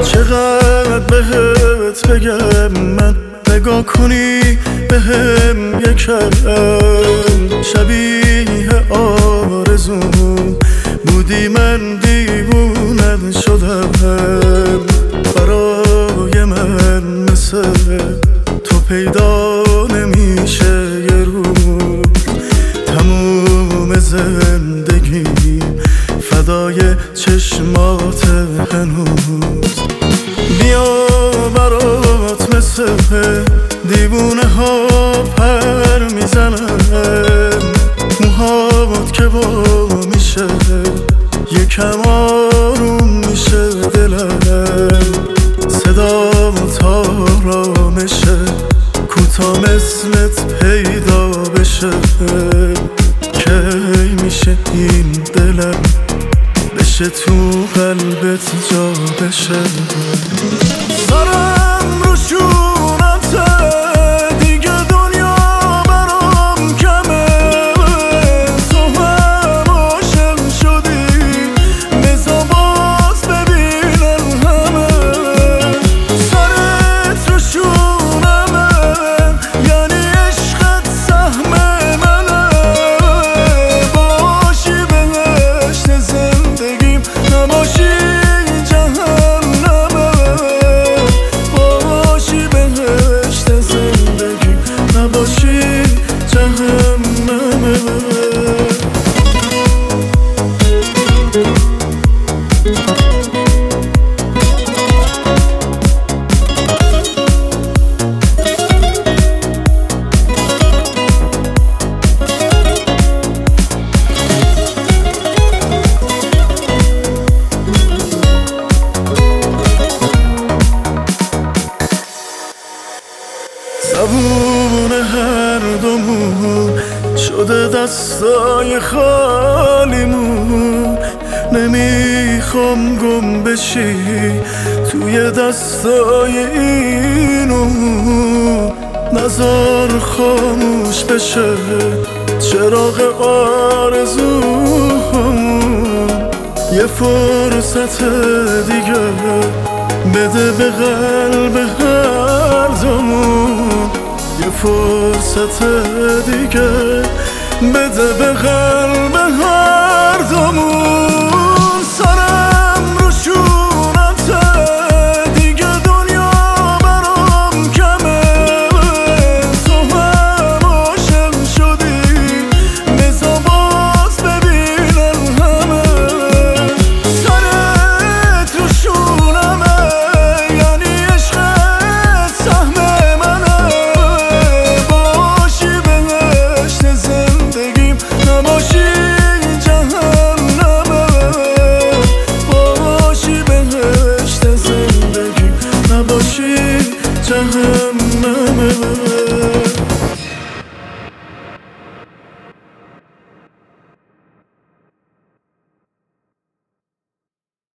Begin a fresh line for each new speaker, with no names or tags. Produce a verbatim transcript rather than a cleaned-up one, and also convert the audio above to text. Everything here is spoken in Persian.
چقدر بهت بگم من، نگاه کنی بهم یکم. شبیه آرزوم بودی، من دیوونت شدم. برای من مثل تو پیدا نمیشه یه روز. تموم زندگی فدای چشمات هنوز. بیا برات مثل دیوونه ها پر میزنم. موهات که با میشه یکم آروم میشه دلم. صدات آرامشه کوتا مثلت پیدا بشه. کی میشه این دلم بشه تو قلبت جا بشه. سرم رو شونته دیگه دنیا برام کمه. تو هم عاشق شدی بذار باز ببینن همه. سرت رو شونمه یعنی عشقت سهم منه. باشی بهشت زندگیم نباشی جهنمه. باشی بهشت زندگیم نباشی جهنمه. زبون هر دومون شده دستای خالیمون. نمیخوام گم بشی توی دستای اینو. نذار خاموش بشه چراغ آرزومون. یه فرصت دیگه بده به قلب هر دومون. یه فرصت دیگه بده به قلب هر دومون. سرم رو شونته دیگه دنیا برام کمه. تو هم عاشق شدی بذار باز ببینن همه. سرت رو شونمه یعنی عشقت سهم منه. باشی بهشت زندگیم نباشی جهنمه. باشی بهشت زندگیم نباشی جهنمه.